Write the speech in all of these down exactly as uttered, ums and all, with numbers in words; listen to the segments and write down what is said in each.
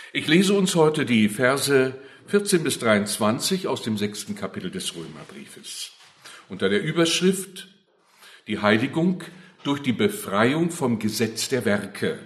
Ich lese uns heute die Verse vierzehn bis dreiundzwanzig aus dem sechsten Kapitel des Römerbriefes. Unter der Überschrift Die Heiligung durch die Befreiung vom Gesetz der Werke.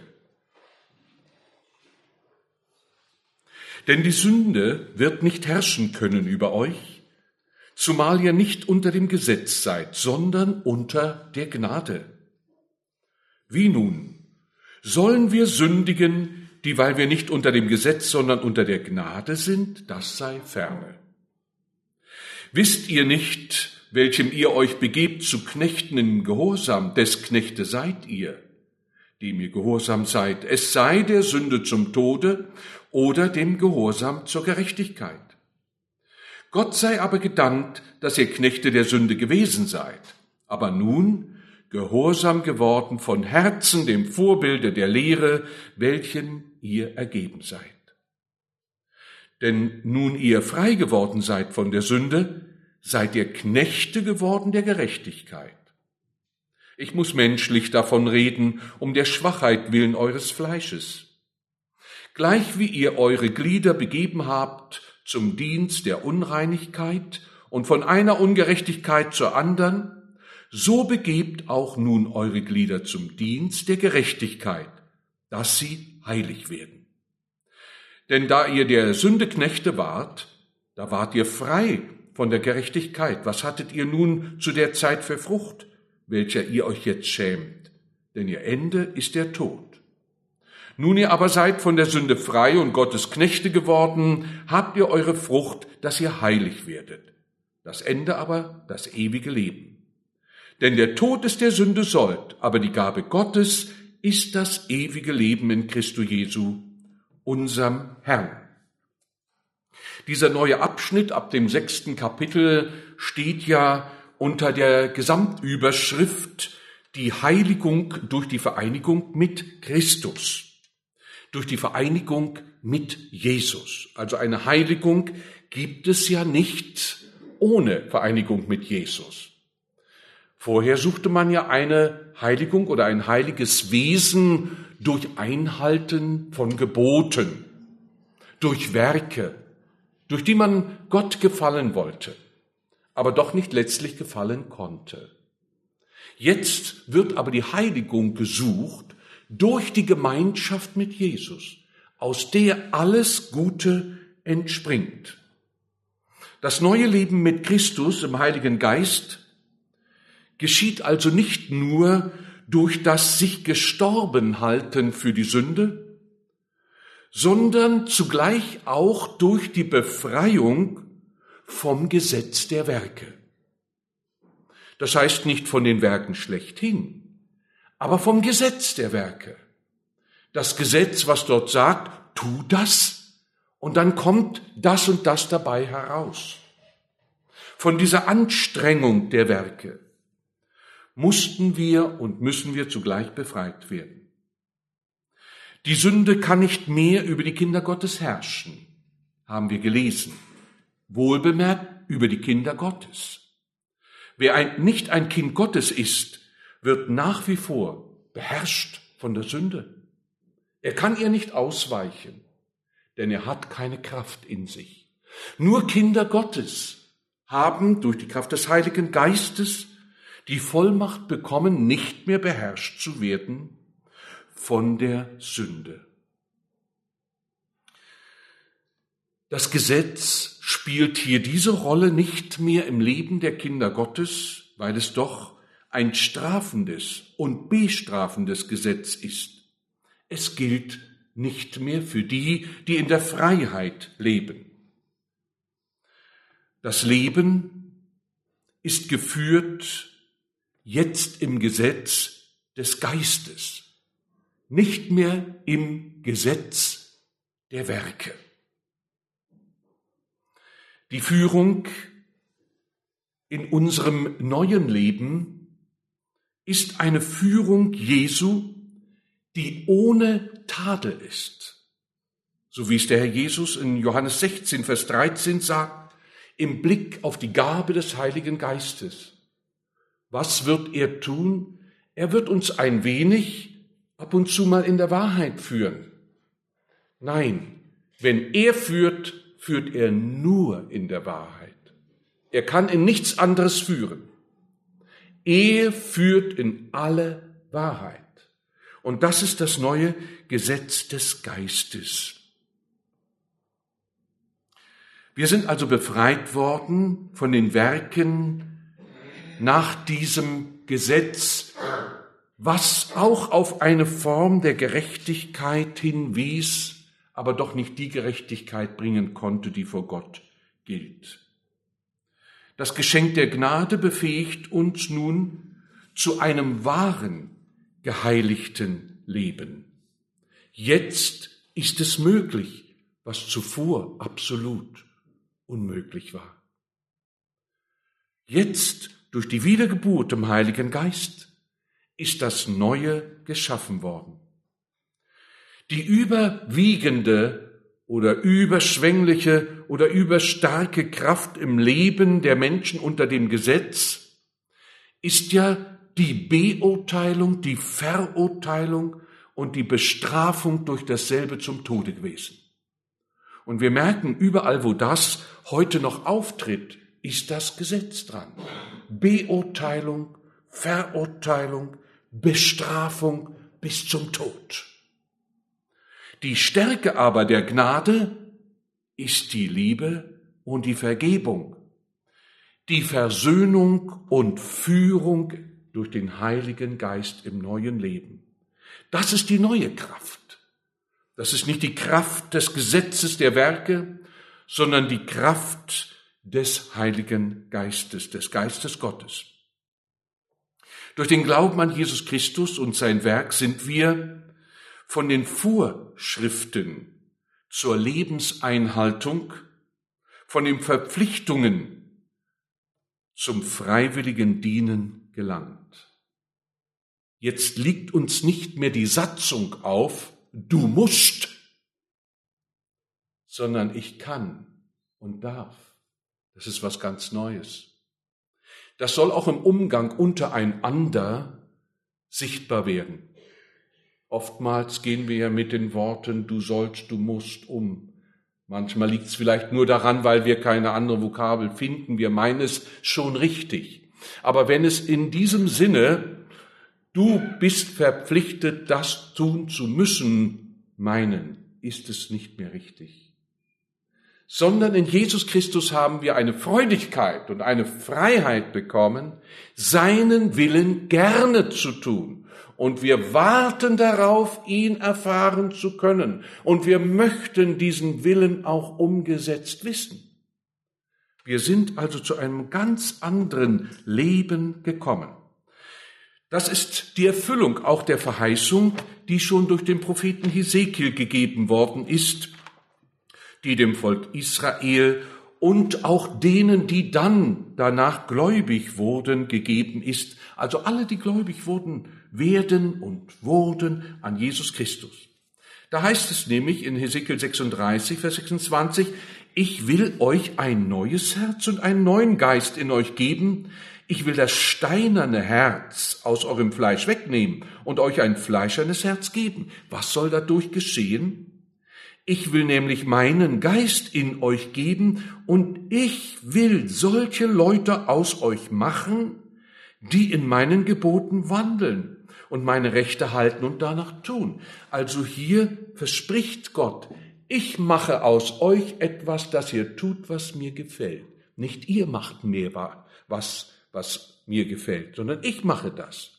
Denn die Sünde wird nicht herrschen können über euch, zumal ihr nicht unter dem Gesetz seid, sondern unter der Gnade. Wie nun? Sollen wir sündigen, dieweil wir nicht unter dem Gesetz, sondern unter der Gnade sind? Das sei ferne. Wisst ihr nicht, welchem ihr euch begebt zu Knechten im Gehorsam, des Knechte seid ihr, dem ihr gehorsam seid, es sei der Sünde zum Tode oder dem Gehorsam zur Gerechtigkeit. Gott sei aber gedankt, dass ihr Knechte der Sünde gewesen seid, aber nun gehorsam geworden von Herzen dem Vorbilde der Lehre, welchen ihr ergeben seid. Denn nun ihr frei geworden seid von der Sünde, seid ihr Knechte geworden der Gerechtigkeit. Ich muss menschlich davon reden, um der Schwachheit willen eures Fleisches. Gleich wie ihr eure Glieder begeben habt zum Dienst der Unreinigkeit und von einer Ungerechtigkeit zur anderen, so begebt auch nun eure Glieder zum Dienst der Gerechtigkeit, dass sie heilig werden. Denn da ihr der Sünde Knechte wart, da wart ihr frei von der Gerechtigkeit. Was hattet ihr nun zu der Zeit für Frucht, welcher ihr euch jetzt schämt? Denn ihr Ende ist der Tod. Nun ihr aber seid von der Sünde frei und Gottes Knechte geworden, habt ihr eure Frucht, dass ihr heilig werdet. Das Ende aber das ewige Leben. Denn der Tod ist der Sünde Sold, aber die Gabe Gottes ist das ewige Leben in Christo Jesu, unserem Herrn. Dieser neue Abschnitt ab dem sechsten Kapitel steht ja unter der Gesamtüberschrift die Heiligung durch die Vereinigung mit Christus. Durch die Vereinigung mit Jesus. Also eine Heiligung gibt es ja nicht ohne Vereinigung mit Jesus. Vorher suchte man ja eine Heiligung oder ein heiliges Wesen durch Einhalten von Geboten, durch Werke, durch die man Gott gefallen wollte, aber doch nicht letztlich gefallen konnte. Jetzt wird aber die Heiligung gesucht durch die Gemeinschaft mit Jesus, aus der alles Gute entspringt. Das neue Leben mit Christus im Heiligen Geist geschieht also nicht nur durch das sich gestorben halten für die Sünde, sondern zugleich auch durch die Befreiung vom Gesetz der Werke. Das heißt nicht von den Werken schlechthin, aber vom Gesetz der Werke. Das Gesetz, was dort sagt, tu das, und dann kommt das und das dabei heraus. Von dieser Anstrengung der Werke mussten wir und müssen wir zugleich befreit werden. Die Sünde kann nicht mehr über die Kinder Gottes herrschen, haben wir gelesen. Wohlbemerkt über die Kinder Gottes. Wer ein, nicht ein Kind Gottes ist, wird nach wie vor beherrscht von der Sünde. Er kann ihr nicht ausweichen, denn er hat keine Kraft in sich. Nur Kinder Gottes haben durch die Kraft des Heiligen Geistes die Vollmacht bekommen, nicht mehr beherrscht zu werden von der Sünde. Das Gesetz spielt hier diese Rolle nicht mehr im Leben der Kinder Gottes, weil es doch ein strafendes und bestrafendes Gesetz ist. Es gilt nicht mehr für die, die in der Freiheit leben. Das Leben ist geführt jetzt im Gesetz des Geistes, nicht mehr im Gesetz der Werke. Die Führung in unserem neuen Leben ist eine Führung Jesu, die ohne Tadel ist. So wie es der Herr Jesus in Johannes sechzehn, Vers dreizehn sagt, im Blick auf die Gabe des Heiligen Geistes. Was wird er tun? Er wird uns ein wenig ab und zu mal in der Wahrheit führen. Nein, Wenn er führt, führt er nur in der Wahrheit. Er kann in nichts anderes führen. Er führt in alle Wahrheit. Und das ist das neue Gesetz des Geistes. Wir sind also befreit worden von den Werken nach diesem Gesetz, was auch auf eine Form der Gerechtigkeit hinwies, aber doch nicht die Gerechtigkeit bringen konnte, die vor Gott gilt. Das Geschenk der Gnade befähigt uns nun zu einem wahren, geheiligten Leben. Jetzt ist es möglich, was zuvor absolut unmöglich war. Jetzt, durch die Wiedergeburt im Heiligen Geist, ist das Neue geschaffen worden. Die überwiegende oder überschwängliche oder überstarke Kraft im Leben der Menschen unter dem Gesetz ist ja die Beurteilung, die Verurteilung und die Bestrafung durch dasselbe zum Tode gewesen. Und wir merken, überall, wo das heute noch auftritt, ist das Gesetz dran. Beurteilung, Verurteilung, Bestrafung bis zum Tod. Die Stärke aber der Gnade ist die Liebe und die Vergebung, die Versöhnung und Führung durch den Heiligen Geist im neuen Leben. Das ist die neue Kraft. Das ist nicht die Kraft des Gesetzes der Werke, sondern die Kraft des Heiligen Geistes, des Geistes Gottes. Durch den Glauben an Jesus Christus und sein Werk sind wir von den Vorschriften zur Lebenseinhaltung, von den Verpflichtungen zum freiwilligen Dienen gelangt. Jetzt liegt uns nicht mehr die Satzung auf, du musst, sondern ich kann und darf. Das ist was ganz Neues. Das soll auch im Umgang untereinander sichtbar werden. Oftmals gehen wir ja mit den Worten du sollst, du musst um. Manchmal liegt es vielleicht nur daran, weil wir keine andere Vokabel finden. Wir meinen es schon richtig. Aber wenn es in diesem Sinne, du bist verpflichtet, das tun zu müssen, meinen, ist es nicht mehr richtig. Sondern in Jesus Christus haben wir eine Freudigkeit und eine Freiheit bekommen, seinen Willen gerne zu tun. Und wir warten darauf, ihn erfahren zu können. Und wir möchten diesen Willen auch umgesetzt wissen. Wir sind also zu einem ganz anderen Leben gekommen. Das ist die Erfüllung auch der Verheißung, die schon durch den Propheten Hesekiel gegeben worden ist, die dem Volk Israel und auch denen, die dann danach gläubig wurden, gegeben ist. Also alle, die gläubig wurden, werden und wurden an Jesus Christus. Da heißt es nämlich in Hesekiel sechsunddreißig, Vers sechsundzwanzig, ich will euch ein neues Herz und einen neuen Geist in euch geben. Ich will das steinerne Herz aus eurem Fleisch wegnehmen und euch ein fleischernes Herz geben. Was soll dadurch geschehen? Ich will nämlich meinen Geist in euch geben und ich will solche Leute aus euch machen, die in meinen Geboten wandeln und meine Rechte halten und danach tun. Also hier verspricht Gott, ich mache aus euch etwas, dass ihr tut, was mir gefällt. Nicht ihr macht mir was, was mir gefällt, sondern ich mache das.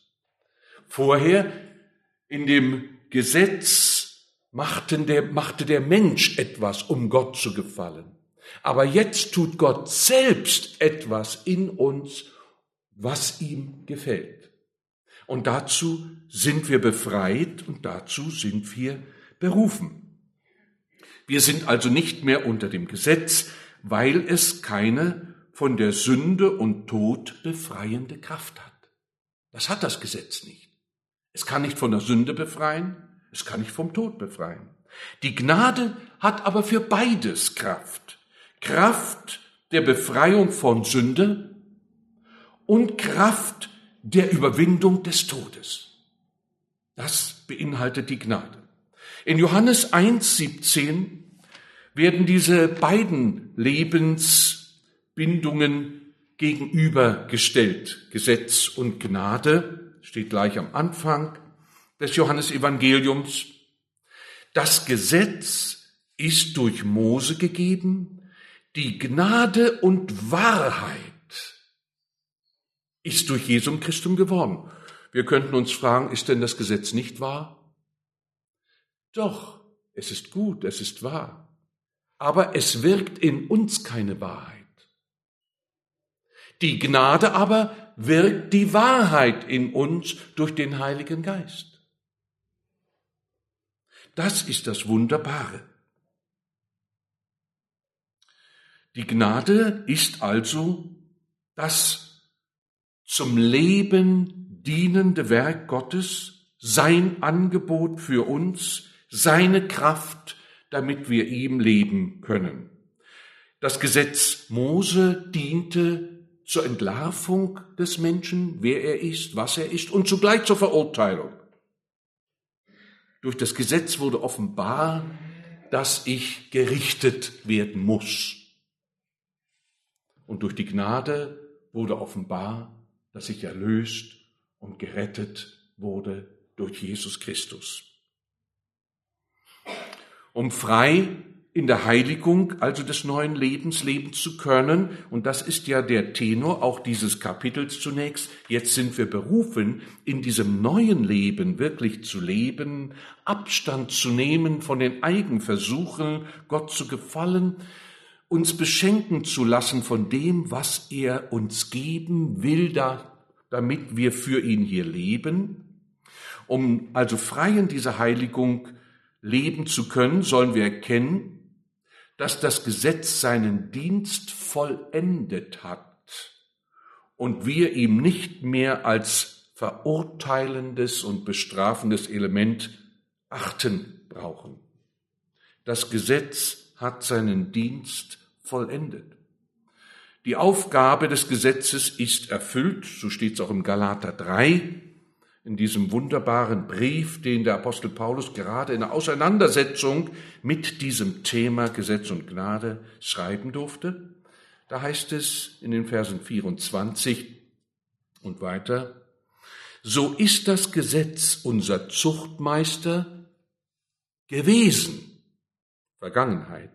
Vorher in dem Gesetz Machten der, machte der Mensch etwas, um Gott zu gefallen. Aber jetzt tut Gott selbst etwas in uns, was ihm gefällt. Und dazu sind wir befreit und dazu sind wir berufen. Wir sind also nicht mehr unter dem Gesetz, weil es keine von der Sünde und Tod befreiende Kraft hat. Das hat das Gesetz nicht. Es kann nicht von der Sünde befreien. Es kann nicht vom Tod befreien. Die Gnade hat aber für beides Kraft. Kraft der Befreiung von Sünde und Kraft der Überwindung des Todes. Das beinhaltet die Gnade. In Johannes eins, siebzehn werden diese beiden Lebensbindungen gegenübergestellt. Gesetz und Gnade steht gleich am Anfang des Johannesevangeliums. Das Gesetz ist durch Mose gegeben, die Gnade und Wahrheit ist durch Jesum Christum geworden. Wir könnten uns fragen, ist denn das Gesetz nicht wahr? Doch, es ist gut, es ist wahr. Aber es wirkt in uns keine Wahrheit. Die Gnade aber wirkt die Wahrheit in uns durch den Heiligen Geist. Das ist das Wunderbare. Die Gnade ist also das zum Leben dienende Werk Gottes, sein Angebot für uns, seine Kraft, damit wir ihm leben können. Das Gesetz Mose diente zur Entlarvung des Menschen, wer er ist, was er ist, und zugleich zur Verurteilung. Durch das Gesetz wurde offenbar, dass ich gerichtet werden muss. Und durch die Gnade wurde offenbar, dass ich erlöst und gerettet wurde durch Jesus Christus. Um frei in der Heiligung, also des neuen Lebens, leben zu können. Und das ist ja der Tenor auch dieses Kapitels zunächst. Jetzt sind wir berufen, in diesem neuen Leben wirklich zu leben, Abstand zu nehmen von den Eigenversuchen, Gott zu gefallen, uns beschenken zu lassen von dem, was er uns geben will, da, damit wir für ihn hier leben. Um also frei in dieser Heiligung leben zu können, sollen wir erkennen, dass das Gesetz seinen Dienst vollendet hat und wir ihm nicht mehr als verurteilendes und bestrafendes Element achten brauchen. Das Gesetz hat seinen Dienst vollendet. Die Aufgabe des Gesetzes ist erfüllt, so steht es auch im Galater drei, in diesem wunderbaren Brief, den der Apostel Paulus gerade in der Auseinandersetzung mit diesem Thema Gesetz und Gnade schreiben durfte. Da heißt es in den Versen vierundzwanzig und weiter: So ist das Gesetz unser Zuchtmeister gewesen, Vergangenheit,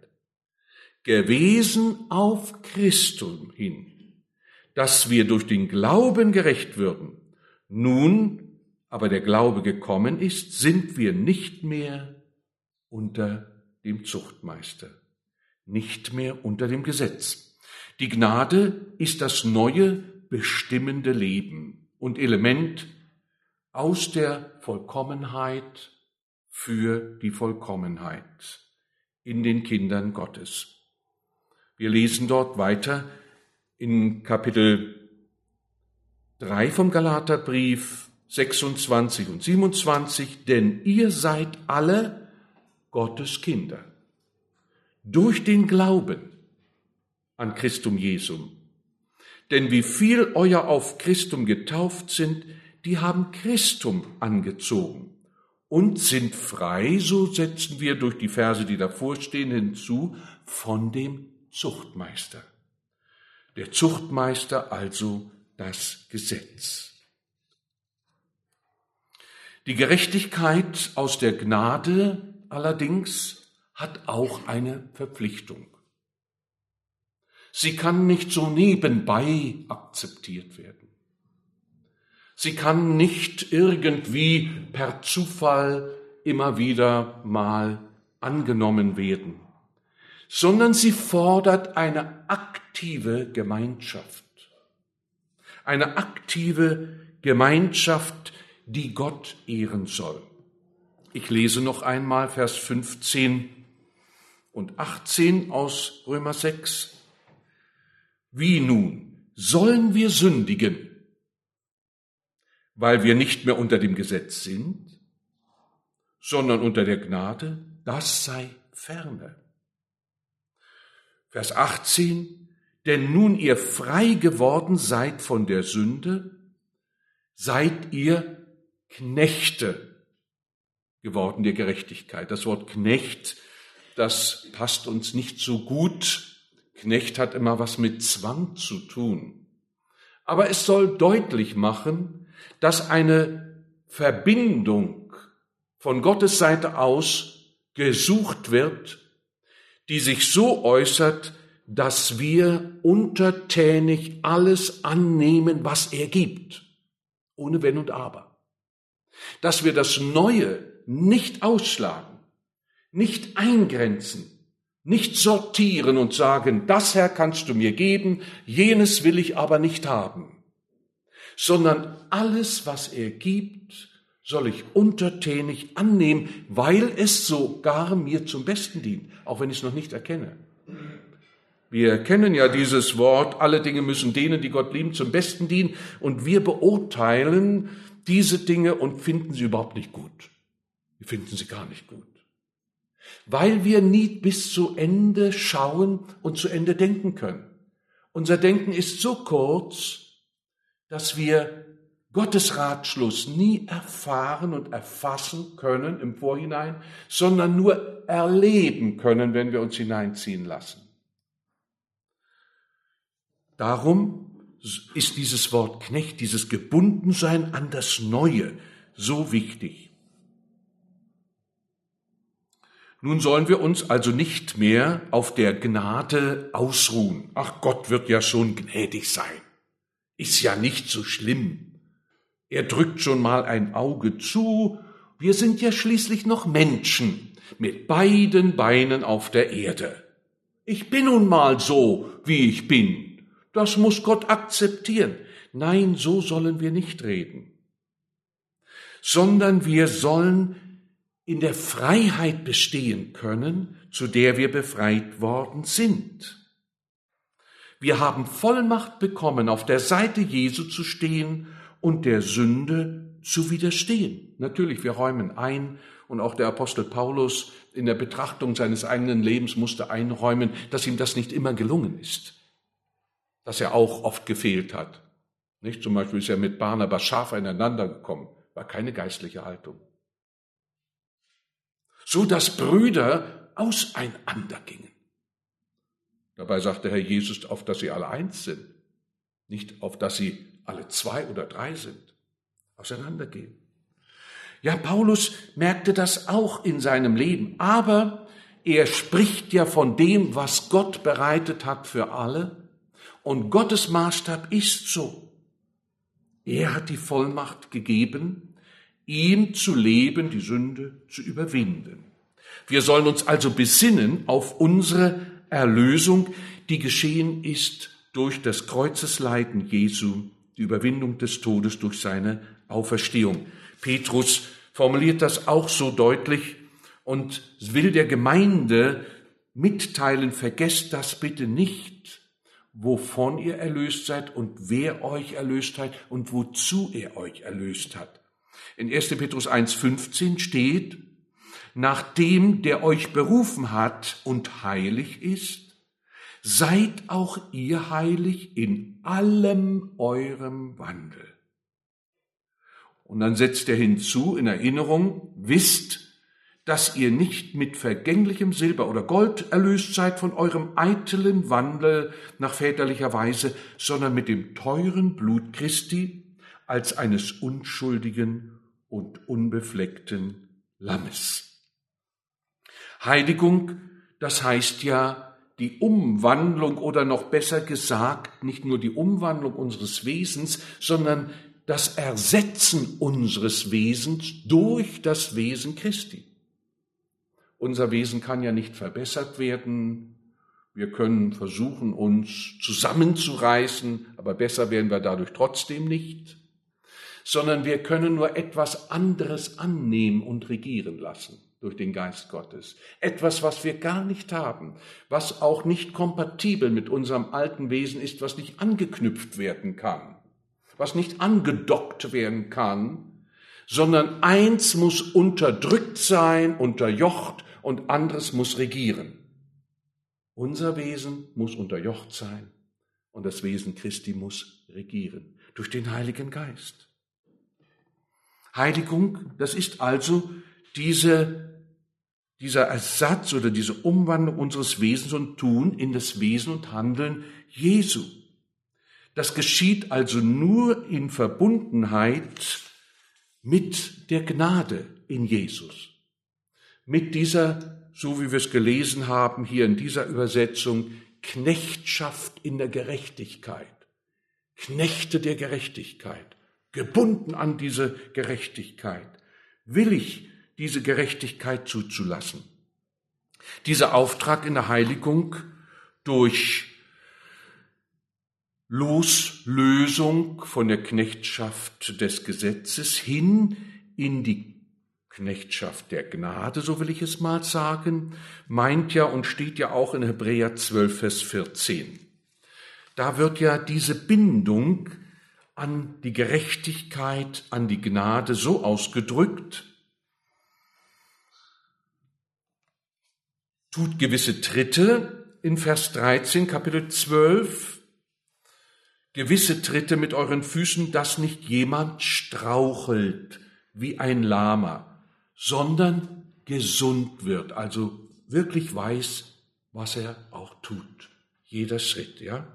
gewesen auf Christum hin, dass wir durch den Glauben gerecht würden. Nun aber der Glaube gekommen ist, sind wir nicht mehr unter dem Zuchtmeister, nicht mehr unter dem Gesetz. Die Gnade ist das neue, bestimmende Leben und Element aus der Vollkommenheit für die Vollkommenheit in den Kindern Gottes. Wir lesen dort weiter in Kapitel drei vom Galaterbrief, sechsundzwanzig und siebenundzwanzig, denn ihr seid alle Gottes Kinder durch den Glauben an Christum Jesum. Denn wie viel euer auf Christum getauft sind, die haben Christum angezogen und sind frei, so setzen wir durch die Verse, die davor stehen, hinzu, von dem Zuchtmeister. Der Zuchtmeister also das Gesetz. Die Gerechtigkeit aus der Gnade allerdings hat auch eine Verpflichtung. Sie kann nicht so nebenbei akzeptiert werden. Sie kann nicht irgendwie per Zufall immer wieder mal angenommen werden, sondern sie fordert eine aktive Gemeinschaft. Eine aktive Gemeinschaft, die Gott ehren soll. Ich lese noch einmal Vers fünfzehn und achtzehn aus Römer sechs. Wie nun? Sollen wir sündigen, weil wir nicht mehr unter dem Gesetz sind, sondern unter der Gnade? Das sei ferne. Vers achtzehn. Denn nun ihr frei geworden seid von der Sünde, seid ihr Knechte geworden der Gerechtigkeit. Das Wort Knecht das passt uns nicht so gut. Knecht hat immer was mit Zwang zu tun. Aber es soll deutlich machen, dass eine Verbindung von Gottes Seite aus gesucht wird, die sich so äußert, dass wir untertänig alles annehmen, was er gibt, ohne Wenn und Aber. Dass wir das Neue nicht ausschlagen, nicht eingrenzen, nicht sortieren und sagen, das Herr kannst du mir geben, jenes will ich aber nicht haben, sondern alles, was er gibt, soll ich untertänig annehmen, weil es sogar mir zum Besten dient, auch wenn ich es noch nicht erkenne. Wir kennen ja dieses Wort, alle Dinge müssen denen, die Gott lieben, zum Besten dienen, und wir beurteilen diese Dinge und finden sie überhaupt nicht gut. Wir finden sie gar nicht gut. Weil wir nie bis zu Ende schauen und zu Ende denken können. Unser Denken ist so kurz, dass wir Gottes Ratschluss nie erfahren und erfassen können im Vorhinein, sondern nur erleben können, wenn wir uns hineinziehen lassen. Darum ist dieses Wort Knecht, dieses Gebundensein an das Neue so wichtig. Nun sollen wir uns also nicht mehr auf der Gnade ausruhen. Ach, Gott wird ja schon gnädig sein. Ist ja nicht so schlimm. Er drückt schon mal ein Auge zu. Wir sind ja schließlich noch Menschen mit beiden Beinen auf der Erde. Ich bin nun mal so, wie ich bin. Das muss Gott akzeptieren. Nein, so sollen wir nicht reden. Sondern wir sollen in der Freiheit bestehen können, zu der wir befreit worden sind. Wir haben Vollmacht bekommen, auf der Seite Jesu zu stehen und der Sünde zu widerstehen. Natürlich, wir räumen ein, und auch der Apostel Paulus in der Betrachtung seines eigenen Lebens musste einräumen, dass ihm das nicht immer gelungen ist, dass er auch oft gefehlt hat. Nicht? Zum Beispiel ist er mit Barnabas scharf aneinander gekommen, war keine geistliche Haltung. So dass Brüder auseinandergingen. Dabei sagte Herr Jesus, auf dass sie alle eins sind, nicht auf dass sie alle zwei oder drei sind, auseinandergehen. Ja, Paulus merkte das auch in seinem Leben, aber er spricht ja von dem, was Gott bereitet hat für alle, und Gottes Maßstab ist so. Er hat die Vollmacht gegeben, ihm zu leben, die Sünde zu überwinden. Wir sollen uns also besinnen auf unsere Erlösung, die geschehen ist durch das Kreuzesleiden Jesu, die Überwindung des Todes durch seine Auferstehung. Petrus formuliert das auch so deutlich und will der Gemeinde mitteilen, vergesst das bitte nicht, wovon ihr erlöst seid und wer euch erlöst hat und wozu er euch erlöst hat. In erster Petrus eins fünfzehn steht, nachdem der euch berufen hat und heilig ist, seid auch ihr heilig in allem eurem Wandel. Und dann setzt er hinzu, in Erinnerung, wisst, dass ihr nicht mit vergänglichem Silber oder Gold erlöst seid von eurem eitlen Wandel nach väterlicher Weise, sondern mit dem teuren Blut Christi als eines unschuldigen und unbefleckten Lammes. Heiligung, das heißt ja die Umwandlung oder noch besser gesagt, nicht nur die Umwandlung unseres Wesens, sondern das Ersetzen unseres Wesens durch das Wesen Christi. Unser Wesen kann ja nicht verbessert werden. Wir können versuchen, uns zusammenzureißen, aber besser werden wir dadurch trotzdem nicht, sondern wir können nur etwas anderes annehmen und regieren lassen durch den Geist Gottes. Etwas, was wir gar nicht haben, was auch nicht kompatibel mit unserem alten Wesen ist, was nicht angeknüpft werden kann, was nicht angedockt werden kann, sondern eins muss unterdrückt sein, unterjocht und anderes muss regieren. Unser Wesen muss unterjocht sein und das Wesen Christi muss regieren durch den Heiligen Geist. Heiligung, das ist also diese, dieser Ersatz oder diese Umwandlung unseres Wesens und Tun in das Wesen und Handeln Jesu. Das geschieht also nur in Verbundenheit mit der Gnade in Jesus. Mit dieser, so wie wir es gelesen haben hier in dieser Übersetzung, Knechtschaft in der Gerechtigkeit. Knechte der Gerechtigkeit, gebunden an diese Gerechtigkeit, willig diese Gerechtigkeit zuzulassen. Dieser Auftrag in der Heiligung durch Loslösung von der Knechtschaft des Gesetzes hin in die Knechtschaft der Gnade, so will ich es mal sagen, meint ja und steht ja auch in Hebräer zwölf, Vers vierzehn. Da wird ja diese Bindung an die Gerechtigkeit, an die Gnade so ausgedrückt, tut gewisse Tritte in Vers dreizehn, Kapitel zwölf, gewisse Tritte mit euren Füßen, dass nicht jemand strauchelt wie ein Lahmer, sondern gesund wird, also wirklich weiß, was er auch tut. Jeder Schritt, ja.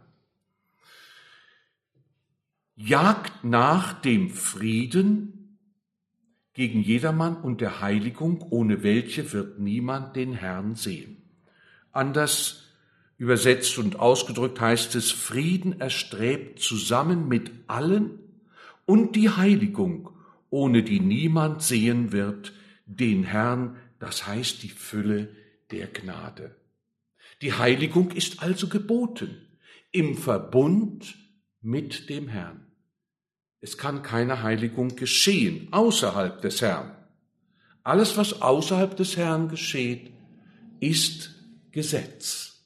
Jagt nach dem Frieden gegen jedermann und der Heiligung, ohne welche wird niemand den Herrn sehen. Anders übersetzt und ausgedrückt heißt es, Frieden erstrebt zusammen mit allen und die Heiligung, ohne die niemand sehen wird, den Herrn, das heißt die Fülle der Gnade. Die Heiligung ist also geboten, im Verbund mit dem Herrn. Es kann keine Heiligung geschehen außerhalb des Herrn. Alles, was außerhalb des Herrn geschieht, ist Gesetz.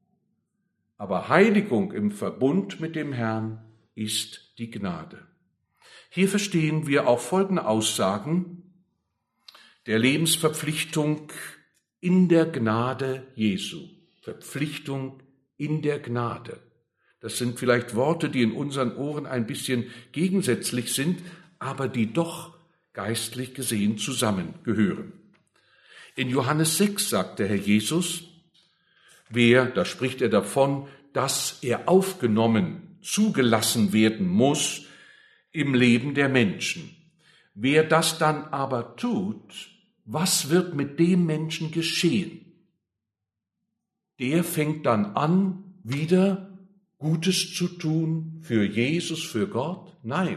Aber Heiligung im Verbund mit dem Herrn ist die Gnade. Hier verstehen wir auch folgende Aussagen der Lebensverpflichtung in der Gnade Jesu. Verpflichtung in der Gnade. Das sind vielleicht Worte, die in unseren Ohren ein bisschen gegensätzlich sind, aber die doch geistlich gesehen zusammengehören. In Johannes sechs sagt der Herr Jesus, wer, da spricht er davon, dass er aufgenommen, zugelassen werden muss im Leben der Menschen. Wer das dann aber tut, was wird mit dem Menschen geschehen? Der fängt dann an, wieder Gutes zu tun für Jesus, für Gott? Nein.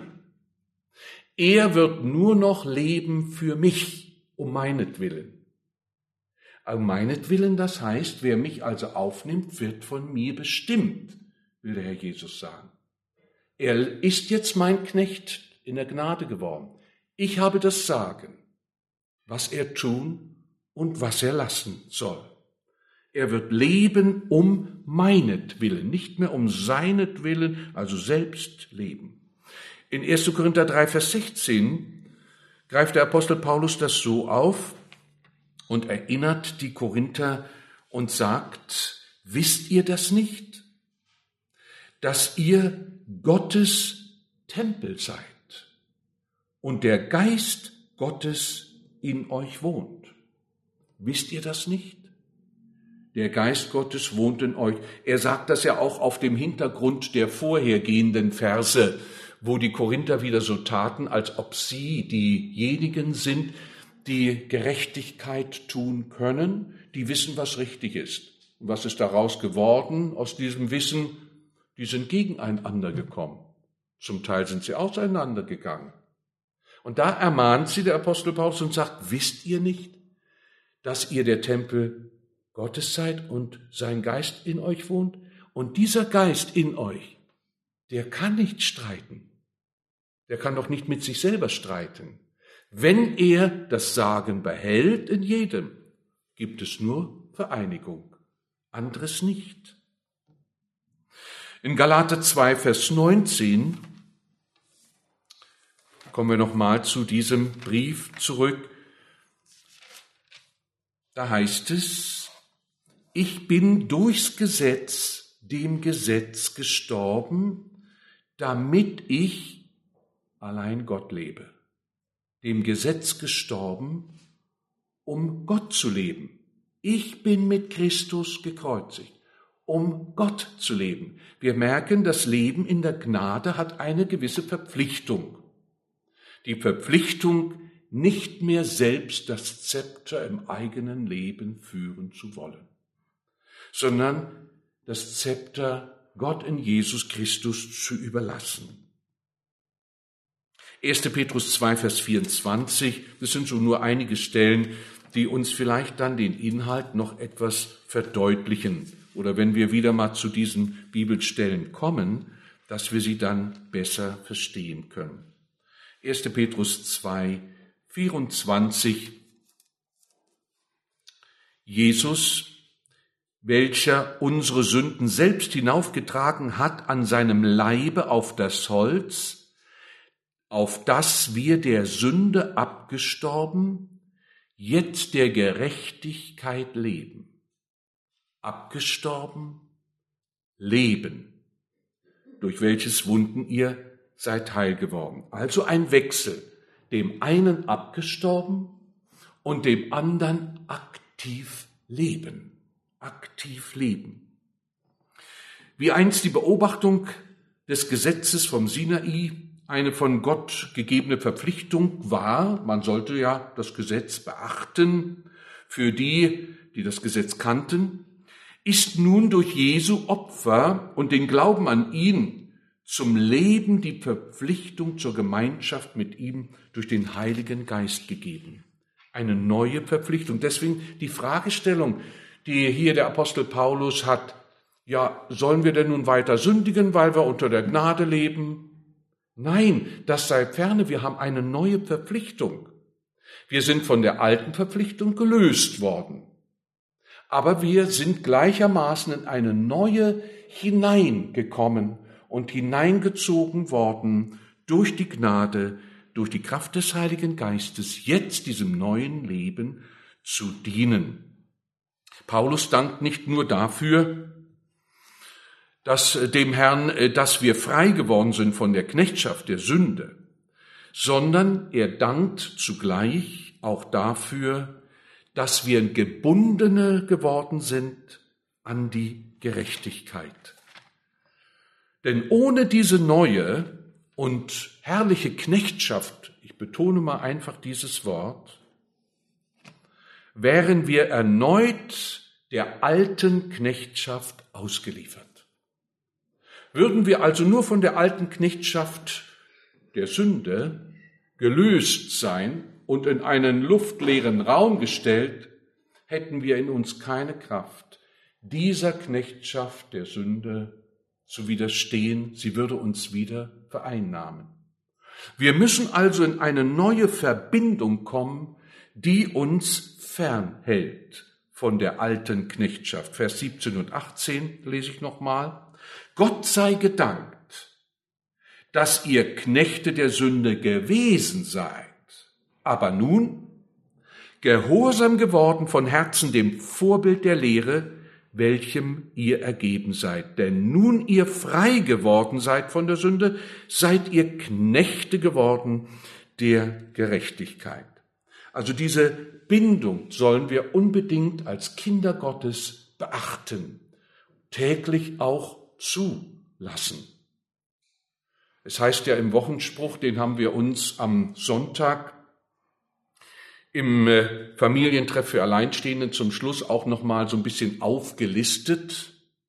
Er wird nur noch leben für mich, um meinetwillen. Um meinetwillen, das heißt, wer mich also aufnimmt, wird von mir bestimmt, will der Herr Jesus sagen. Er ist jetzt mein Knecht in der Gnade geworden. Ich habe das Sagen, was er tun und was er lassen soll. Er wird leben um meinetwillen, nicht mehr um seinetwillen, also selbst leben. In erster Korinther drei, Vers sechzehn greift der Apostel Paulus das so auf und erinnert die Korinther und sagt, wisst ihr das nicht, dass ihr Gottes Tempel seid und der Geist Gottes in euch wohnt? Wisst ihr das nicht? Der Geist Gottes wohnt in euch. Er sagt das ja auch auf dem Hintergrund der vorhergehenden Verse, wo die Korinther wieder so taten, als ob sie diejenigen sind, die Gerechtigkeit tun können, die wissen, was richtig ist. Und was ist daraus geworden aus diesem Wissen? Die sind gegeneinander gekommen. Zum Teil sind sie auseinandergegangen. Und da ermahnt sie der Apostel Paulus und sagt, wisst ihr nicht, dass ihr der Tempel Gottes seid und sein Geist in euch wohnt? Und dieser Geist in euch, der kann nicht streiten. Der kann doch nicht mit sich selber streiten. Wenn er das Sagen behält in jedem, gibt es nur Vereinigung, anderes nicht. In Galater zwei, Vers neunzehn kommen wir nochmal zu diesem Brief zurück. Da heißt es, ich bin durchs Gesetz, dem Gesetz gestorben, damit ich allein Gott lebe. Dem Gesetz gestorben, um Gott zu leben. Ich bin mit Christus gekreuzigt, um Gott zu leben. Wir merken, das Leben in der Gnade hat eine gewisse Verpflichtung. Die Verpflichtung, nicht mehr selbst das Zepter im eigenen Leben führen zu wollen, sondern das Zepter Gott in Jesus Christus zu überlassen. erster Petrus zwei, Vers vierundzwanzig, das sind so nur einige Stellen, die uns vielleicht dann den Inhalt noch etwas verdeutlichen. Oder wenn wir wieder mal zu diesen Bibelstellen kommen, dass wir sie dann besser verstehen können. erster Petrus zwei, vierundzwanzig. Jesus, welcher unsere Sünden selbst hinaufgetragen hat an seinem Leibe auf das Holz, auf das wir der Sünde abgestorben, jetzt der Gerechtigkeit leben. Abgestorben, leben, durch welches Wunden ihr seid heil geworden. Also ein Wechsel, dem einen abgestorben und dem anderen aktiv leben. Aktiv leben. Wie einst die Beobachtung des Gesetzes vom Sinai eine von Gott gegebene Verpflichtung war, man sollte ja das Gesetz beachten, für die, die das Gesetz kannten, ist nun durch Jesu Opfer und den Glauben an ihn zum Leben die Verpflichtung zur Gemeinschaft mit ihm durch den Heiligen Geist gegeben. Eine neue Verpflichtung. Deswegen die Fragestellung, die hier der Apostel Paulus hat, ja, sollen wir denn nun weiter sündigen, weil wir unter der Gnade leben? Nein, das sei ferne, wir haben eine neue Verpflichtung. Wir sind von der alten Verpflichtung gelöst worden. Aber wir sind gleichermaßen in eine neue hineingekommen und hineingezogen worden durch die Gnade, durch die Kraft des Heiligen Geistes, jetzt diesem neuen Leben zu dienen. Paulus dankt nicht nur dafür, dass dem Herrn, dass wir frei geworden sind von der Knechtschaft der Sünde, sondern er dankt zugleich auch dafür, dass wir Gebundene geworden sind an die Gerechtigkeit. Denn ohne diese neue und herrliche Knechtschaft, ich betone mal einfach dieses Wort, wären wir erneut der alten Knechtschaft ausgeliefert. Würden wir also nur von der alten Knechtschaft der Sünde gelöst sein und in einen luftleeren Raum gestellt, hätten wir in uns keine Kraft, dieser Knechtschaft der Sünde zu widerstehen. Sie würde uns wieder vereinnahmen. Wir müssen also in eine neue Verbindung kommen, die uns fernhält von der alten Knechtschaft. Vers siebzehn und achtzehn lese ich nochmal. Gott sei gedankt, dass ihr Knechte der Sünde gewesen seid, aber nun gehorsam geworden von Herzen dem Vorbild der Lehre, welchem ihr ergeben seid. Denn nun ihr frei geworden seid von der Sünde, seid ihr Knechte geworden der Gerechtigkeit. Also diese Bindung sollen wir unbedingt als Kinder Gottes beachten, täglich auch zulassen. Es heißt ja im Wochenspruch, den haben wir uns am Sonntag im Familientreff für Alleinstehende zum Schluss auch noch mal so ein bisschen aufgelistet.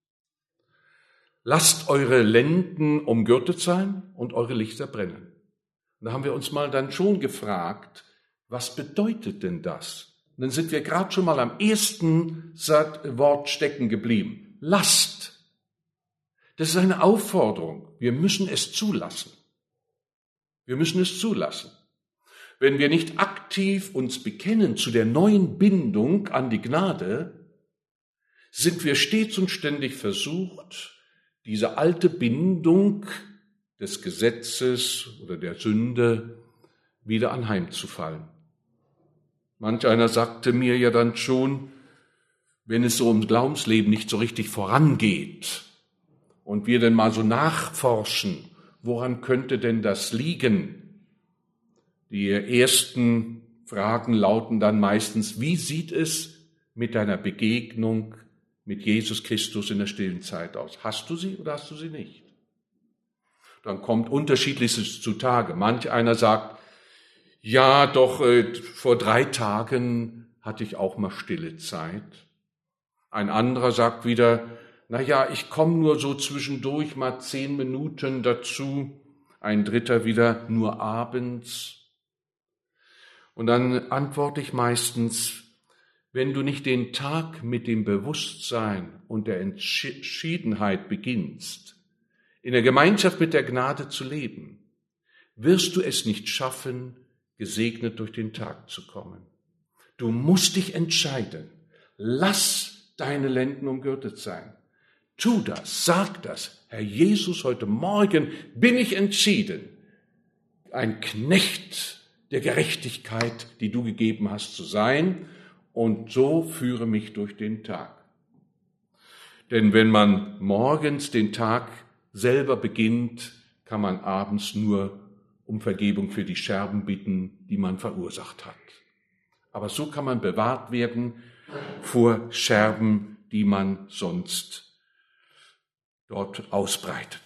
Lasst eure Lenden umgürtet sein und eure Lichter brennen. Und da haben wir uns mal dann schon gefragt, was bedeutet denn das? Und dann sind wir gerade schon mal am ersten Wort stecken geblieben. Lasst. Das ist eine Aufforderung. Wir müssen es zulassen. Wir müssen es zulassen. Wenn wir nicht aktiv uns bekennen zu der neuen Bindung an die Gnade, sind wir stets und ständig versucht, diese alte Bindung des Gesetzes oder der Sünde wieder anheimzufallen. Manch einer sagte mir ja dann schon, wenn es so ums Glaubensleben nicht so richtig vorangeht und wir dann mal so nachforschen, woran könnte denn das liegen? Die ersten Fragen lauten dann meistens, wie sieht es mit deiner Begegnung mit Jesus Christus in der stillen Zeit aus? Hast du sie oder hast du sie nicht? Dann kommt Unterschiedliches zutage. Manch einer sagt, ja, doch, äh, vor drei Tagen hatte ich auch mal stille Zeit. Ein anderer sagt wieder, na ja, ich komme nur so zwischendurch mal zehn Minuten dazu. Ein dritter wieder nur abends. Und dann antworte ich meistens, wenn du nicht den Tag mit dem Bewusstsein und der Entschiedenheit beginnst, in der Gemeinschaft mit der Gnade zu leben, wirst du es nicht schaffen, gesegnet durch den Tag zu kommen. Du musst dich entscheiden. Lass deine Lenden umgürtet sein. Tu das, sag das. Herr Jesus, heute Morgen bin ich entschieden, ein Knecht der Gerechtigkeit, die du gegeben hast, zu sein, und so führe mich durch den Tag. Denn wenn man morgens den Tag selber beginnt, kann man abends nur um Vergebung für die Scherben bitten, die man verursacht hat. Aber so kann man bewahrt werden vor Scherben, die man sonst dort ausbreitet.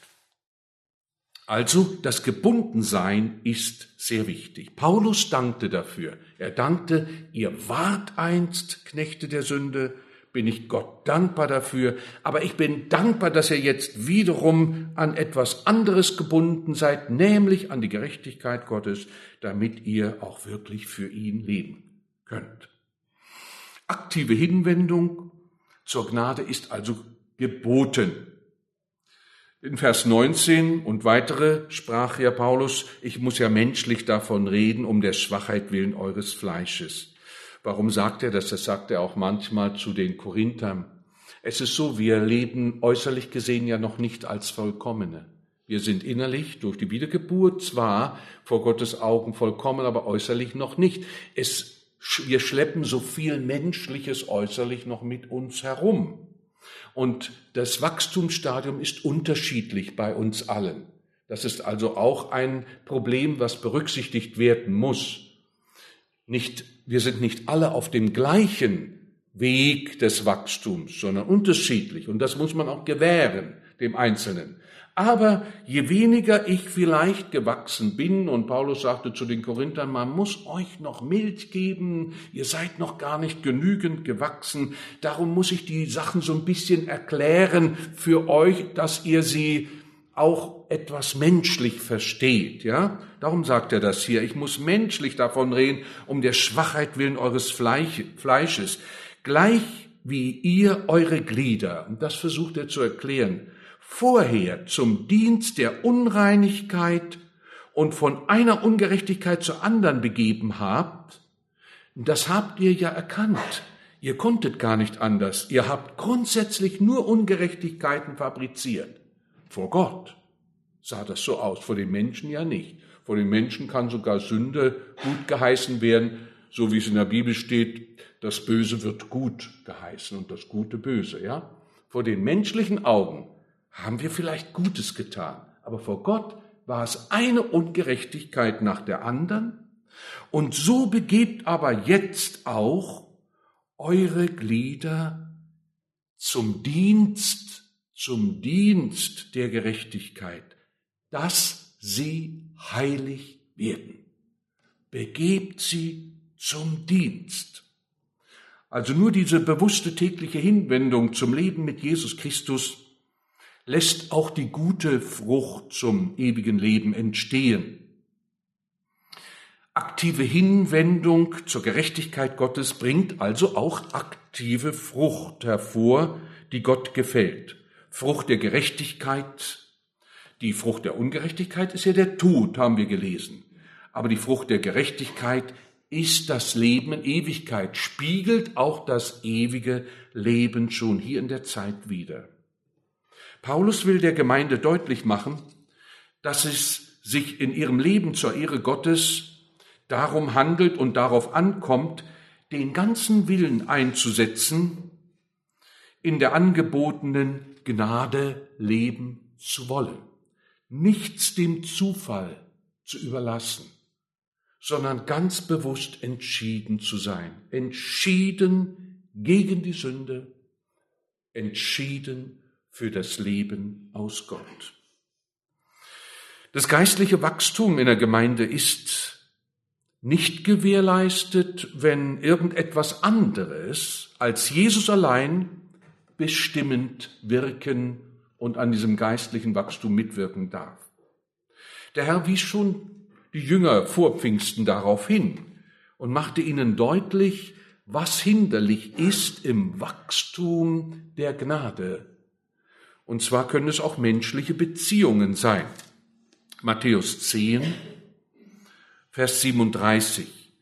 Also das Gebundensein ist sehr wichtig. Paulus dankte dafür. Er dankte, ihr wart einst Knechte der Sünde, bin ich Gott dankbar dafür, aber ich bin dankbar, dass ihr jetzt wiederum an etwas anderes gebunden seid, nämlich an die Gerechtigkeit Gottes, damit ihr auch wirklich für ihn leben könnt. Aktive Hinwendung zur Gnade ist also geboten. In Vers neunzehn und weitere sprach ja Paulus, ich muss ja menschlich davon reden, um der Schwachheit willen eures Fleisches. Warum sagt er das? Das sagt er auch manchmal zu den Korinthern. Es ist so, wir leben äußerlich gesehen ja noch nicht als Vollkommene. Wir sind innerlich durch die Wiedergeburt zwar vor Gottes Augen vollkommen, aber äußerlich noch nicht. Es, wir schleppen so viel Menschliches äußerlich noch mit uns herum. Und das Wachstumsstadium ist unterschiedlich bei uns allen. Das ist also auch ein Problem, was berücksichtigt werden muss. Nicht, wir sind nicht alle auf dem gleichen Weg des Wachstums, sondern unterschiedlich. Und das muss man auch gewähren, dem Einzelnen. Aber je weniger ich vielleicht gewachsen bin, und Paulus sagte zu den Korinthern, man muss euch noch Milch geben, ihr seid noch gar nicht genügend gewachsen, darum muss ich die Sachen so ein bisschen erklären für euch, dass ihr sie auch etwas menschlich versteht, ja? Darum sagt er das hier. Ich muss menschlich davon reden, um der Schwachheit willen eures Fleisches. Gleich wie ihr eure Glieder, und das versucht er zu erklären, vorher zum Dienst der Unreinigkeit und von einer Ungerechtigkeit zur anderen begeben habt, das habt ihr ja erkannt. Ihr konntet gar nicht anders. Ihr habt grundsätzlich nur Ungerechtigkeiten fabriziert. Vor Gott sah das so aus, vor den Menschen ja nicht. Vor den Menschen kann sogar Sünde gut geheißen werden, so wie es in der Bibel steht, das Böse wird gut geheißen und das Gute böse, ja? Vor den menschlichen Augen haben wir vielleicht Gutes getan, aber vor Gott war es eine Ungerechtigkeit nach der anderen. Und so begebt aber jetzt auch eure Glieder zum Dienst, zum Dienst der Gerechtigkeit, dass sie heilig werden. Begebt sie zum Dienst. Also nur diese bewusste tägliche Hinwendung zum Leben mit Jesus Christus lässt auch die gute Frucht zum ewigen Leben entstehen. Aktive Hinwendung zur Gerechtigkeit Gottes bringt also auch aktive Frucht hervor, die Gott gefällt. Frucht der Gerechtigkeit, die Frucht der Ungerechtigkeit ist ja der Tod, haben wir gelesen. Aber die Frucht der Gerechtigkeit ist das Leben in Ewigkeit, spiegelt auch das ewige Leben schon hier in der Zeit wider. Paulus will der Gemeinde deutlich machen, dass es sich in ihrem Leben zur Ehre Gottes darum handelt und darauf ankommt, den ganzen Willen einzusetzen, in der angebotenen Gnade leben zu wollen. Nichts dem Zufall zu überlassen, sondern ganz bewusst entschieden zu sein. Entschieden, gegen die Sünde, entschieden für das Leben aus Gott. Das geistliche Wachstum in der Gemeinde ist nicht gewährleistet, wenn irgendetwas anderes als Jesus allein bestimmend wirken und an diesem geistlichen Wachstum mitwirken darf. Der Herr wies schon die Jünger vor Pfingsten darauf hin und machte ihnen deutlich, was hinderlich ist im Wachstum der Gnade. Und zwar können es auch menschliche Beziehungen sein. Matthäus zehn, Vers siebenunddreißig.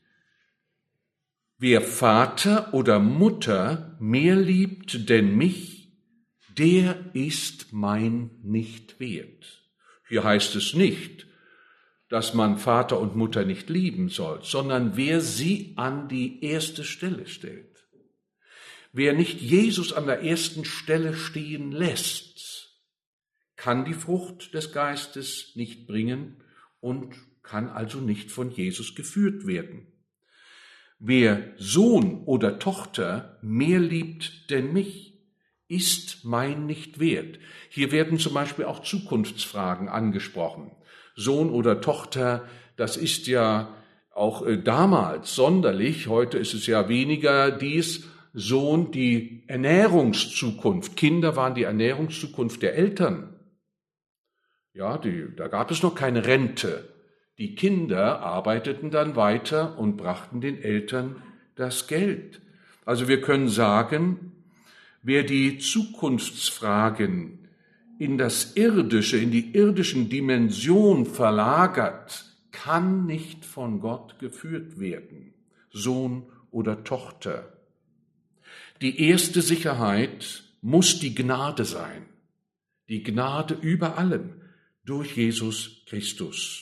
Wer Vater oder Mutter mehr liebt denn mich, der ist mein nicht wert. Hier heißt es nicht, dass man Vater und Mutter nicht lieben soll, sondern wer sie an die erste Stelle stellt. Wer nicht Jesus an der ersten Stelle stehen lässt, kann die Frucht des Geistes nicht bringen und kann also nicht von Jesus geführt werden. Wer Sohn oder Tochter mehr liebt denn mich, ist mein nicht wert. Hier werden zum Beispiel auch Zukunftsfragen angesprochen. Sohn oder Tochter, das ist ja auch damals sonderlich, heute ist es ja weniger dies, Sohn die Ernährungszukunft. Kinder waren die Ernährungszukunft der Eltern. Ja, die, da gab es noch keine Rente. Die Kinder arbeiteten dann weiter und brachten den Eltern das Geld. Also wir können sagen, wer die Zukunftsfragen in das Irdische, in die irdischen Dimension verlagert, kann nicht von Gott geführt werden, Sohn oder Tochter. Die erste Sicherheit muss die Gnade sein, die Gnade über allem durch Jesus Christus.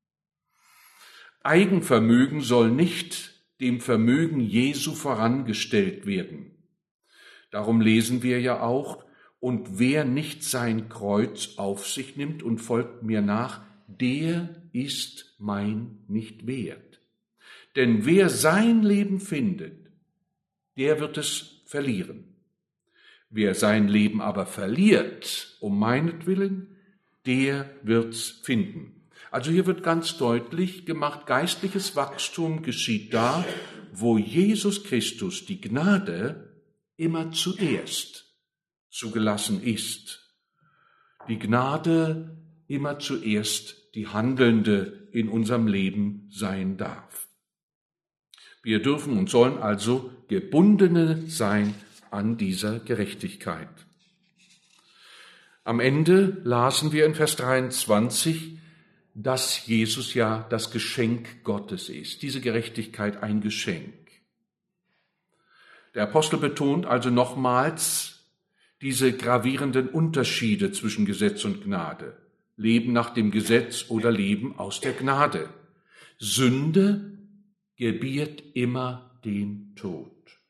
Eigenvermögen soll nicht dem Vermögen Jesu vorangestellt werden. Darum lesen wir ja auch, und wer nicht sein Kreuz auf sich nimmt und folgt mir nach, der ist mein nicht wert. Denn wer sein Leben findet, der wird es verlieren. Wer sein Leben aber verliert, um meinetwillen, der wird's finden. Also hier wird ganz deutlich gemacht, geistliches Wachstum geschieht da, wo Jesus Christus die Gnade immer zuerst zugelassen ist. Die Gnade immer zuerst die Handelnde in unserem Leben sein darf. Wir dürfen und sollen also Gebundene sein an dieser Gerechtigkeit. Am Ende lasen wir in Vers dreiundzwanzig, dass Jesus ja das Geschenk Gottes ist, diese Gerechtigkeit ein Geschenk. Der Apostel betont also nochmals diese gravierenden Unterschiede zwischen Gesetz und Gnade. Leben nach dem Gesetz oder Leben aus der Gnade. Sünde gebiert immer den Tod.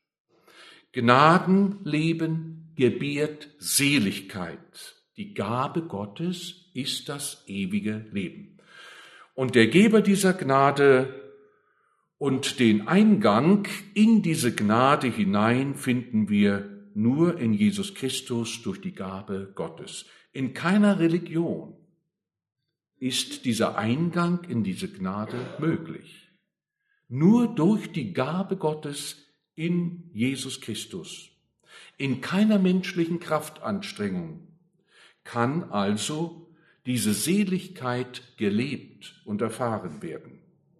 Gnadenleben gebiert Seligkeit. Die Gabe Gottes ist das ewige Leben. Und der Geber dieser Gnade und den Eingang in diese Gnade hinein finden wir nur in Jesus Christus durch die Gabe Gottes. In keiner Religion ist dieser Eingang in diese Gnade möglich. Nur durch die Gabe Gottes in Jesus Christus. In keiner menschlichen Kraftanstrengung kann also diese Seligkeit gelebt und erfahren werden.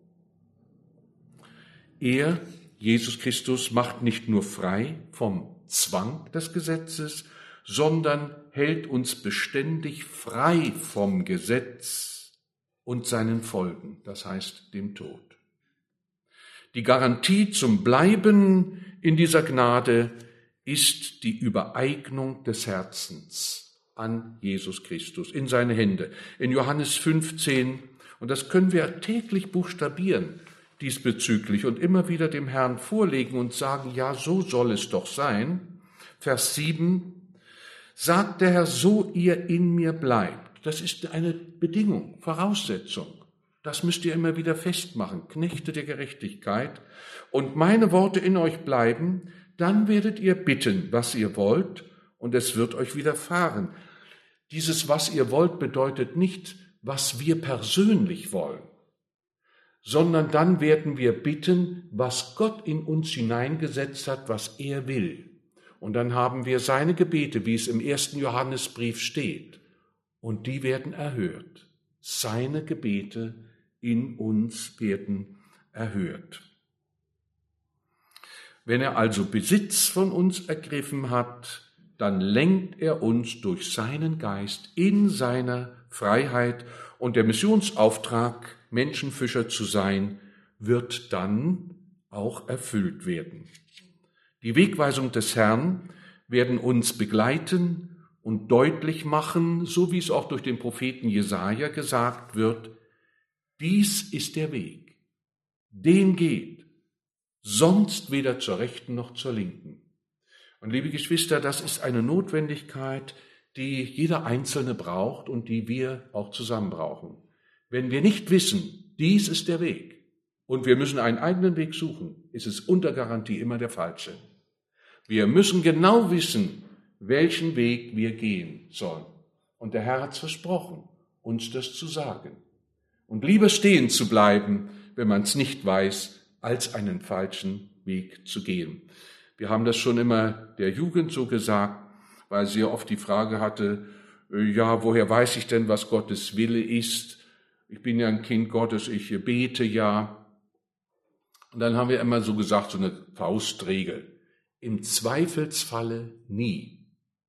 Er, Jesus Christus, macht nicht nur frei vom Zwang des Gesetzes, sondern hält uns beständig frei vom Gesetz und seinen Folgen, das heißt dem Tod. Die Garantie zum Bleiben in dieser Gnade ist die Übereignung des Herzens an Jesus Christus, in seine Hände. In Johannes fünfzehn, und das können wir täglich buchstabieren, diesbezüglich und immer wieder dem Herrn vorlegen und sagen, ja, so soll es doch sein. Vers sieben, sagt der Herr, so ihr in mir bleibt. Das ist eine Bedingung, Voraussetzung. Das müsst ihr immer wieder festmachen, Knechte der Gerechtigkeit. Und meine Worte in euch bleiben, dann werdet ihr bitten, was ihr wollt, und es wird euch widerfahren. Dieses was ihr wollt bedeutet nicht, was wir persönlich wollen, sondern dann werden wir bitten, was Gott in uns hineingesetzt hat, was er will. Und dann haben wir seine Gebete, wie es im ersten Johannesbrief steht, und die werden erhört. Seine Gebete in uns werden erhört. Wenn er also Besitz von uns ergriffen hat, dann lenkt er uns durch seinen Geist in seiner Freiheit, und der Missionsauftrag, Menschenfischer zu sein, wird dann auch erfüllt werden. Die Wegweisung des Herrn werden uns begleiten und deutlich machen, so wie es auch durch den Propheten Jesaja gesagt wird: Dies ist der Weg, den geht, sonst weder zur Rechten noch zur Linken. Und liebe Geschwister, das ist eine Notwendigkeit, die jeder Einzelne braucht und die wir auch zusammen brauchen. Wenn wir nicht wissen, dies ist der Weg, und wir müssen einen eigenen Weg suchen, ist es unter Garantie immer der falsche. Wir müssen genau wissen, welchen Weg wir gehen sollen. Und der Herr hat es versprochen, uns das zu sagen. Und lieber stehen zu bleiben, wenn man es nicht weiß, als einen falschen Weg zu gehen. Wir haben das schon immer der Jugend so gesagt, weil sie ja oft die Frage hatte, ja, woher weiß ich denn, was Gottes Wille ist? Ich bin ja ein Kind Gottes, ich bete ja. Und dann haben wir immer so gesagt, so eine Faustregel: Im Zweifelsfalle nie.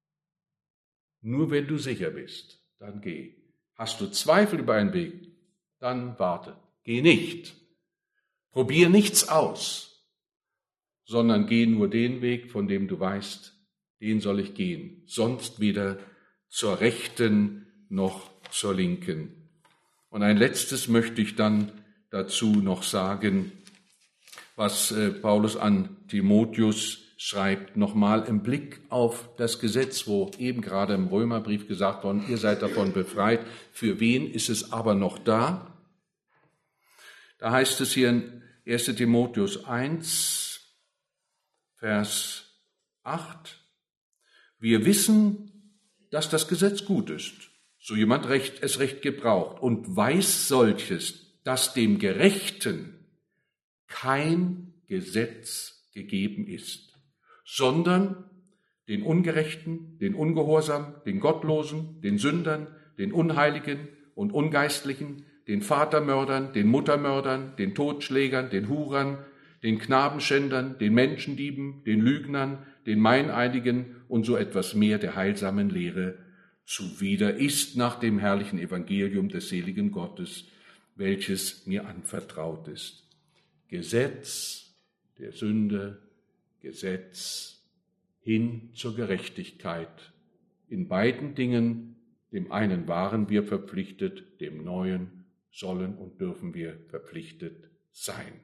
Nur wenn du sicher bist, dann geh. Hast du Zweifel über einen Weg, dann warte. Geh nicht. Probier nichts aus, sondern geh nur den Weg, von dem du weißt, den soll ich gehen, sonst weder zur Rechten noch zur Linken. Und ein letztes möchte ich dann dazu noch sagen, was Paulus an Timotheus schreibt, nochmal im Blick auf das Gesetz, wo eben gerade im Römerbrief gesagt worden, ihr seid davon befreit. Für wen ist es aber noch da? Da heißt es hier in erster Timotheus eins, Vers acht, wir wissen, dass das Gesetz gut ist, so jemand recht, es recht gebraucht, und weiß solches, dass dem Gerechten kein Gesetz gegeben ist, sondern den Ungerechten, den Ungehorsam, den Gottlosen, den Sündern, den Unheiligen und Ungeistlichen, den Vatermördern, den Muttermördern, den Totschlägern, den Hurern, den Knabenschändern, den Menschendieben, den Lügnern, den Meineinigen und so etwas mehr der heilsamen Lehre zuwider ist nach dem herrlichen Evangelium des seligen Gottes, welches mir anvertraut ist. Gesetz der Sünde, Gesetz hin zur Gerechtigkeit. In beiden Dingen, dem einen waren wir verpflichtet, dem neuen sollen und dürfen wir verpflichtet sein.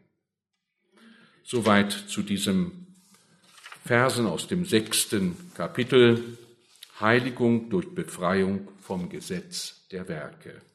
Soweit zu diesem Versen aus dem sechsten Kapitel, Heiligung durch Befreiung vom Gesetz der Werke.